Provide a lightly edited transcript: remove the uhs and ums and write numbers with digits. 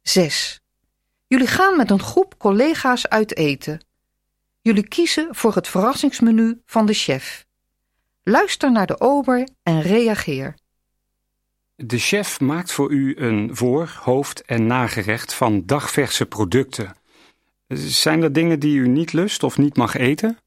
6. Jullie gaan met een groep collega's uit eten. Jullie kiezen voor het verrassingsmenu van de chef. Luister naar de ober en reageer. De chef maakt voor u een voor-, hoofd- en nagerecht van dagverse producten. Zijn er dingen die u niet lust of niet mag eten?